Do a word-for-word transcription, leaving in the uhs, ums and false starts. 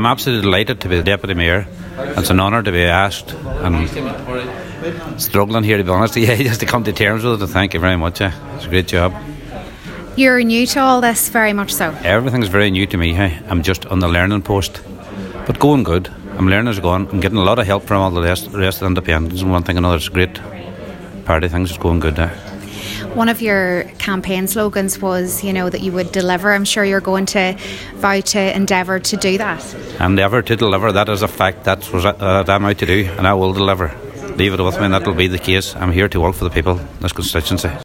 I'm absolutely delighted to be the Deputy Mayor. It's an honour to be asked, and struggling here, to be honest, yeah, just to come to terms with it. Thank you very much. Yeah. It's a great job. You're new to all this, very much so. Everything's very new to me. Hey. I'm just on the learning post, but going good. I'm learning as I go on. I'm getting a lot of help from all the rest, rest of the independents, and one thing or another. It's great party. Things is going good. Eh. One of your campaign slogans was, you know, that you would deliver. I'm sure you're going to vow to endeavour to do that. Endeavour to deliver. That is a fact. That's what uh, I'm out to do, and I will deliver. Leave it with me, and that will be the case. I'm here to work for the people in this constituency.